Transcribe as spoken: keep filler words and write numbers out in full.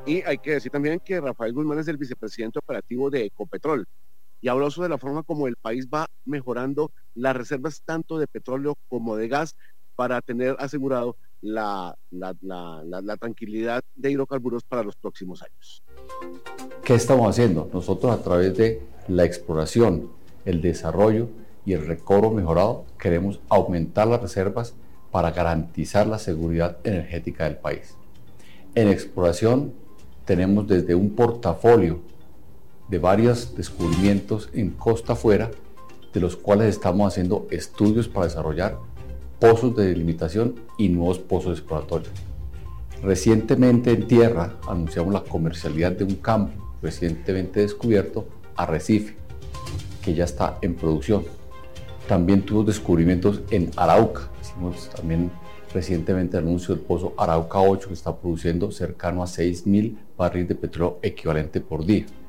Y hay que decir también que Rafael Guzmán es el vicepresidente operativo de Ecopetrol y habló sobre la forma como el país va mejorando las reservas tanto de petróleo como de gas para tener asegurado la, la, la, la, la tranquilidad de hidrocarburos para los próximos años. ¿Qué estamos haciendo? Nosotros, a través de la exploración, el desarrollo y el recobro mejorado, queremos aumentar las reservas para garantizar la seguridad energética del país. En exploración tenemos desde un portafolio de varios descubrimientos en costa afuera, de los cuales estamos haciendo estudios para desarrollar pozos de delimitación y nuevos pozos exploratorios. Recientemente en tierra anunciamos la comercialidad de un campo recientemente descubierto, Arrecife, que ya está en producción. También tuvo descubrimientos en Arauca. Hicimos también recientemente el anuncio del pozo Arauca ocho, que está produciendo cercano a seis mil barriles de petróleo equivalente por día.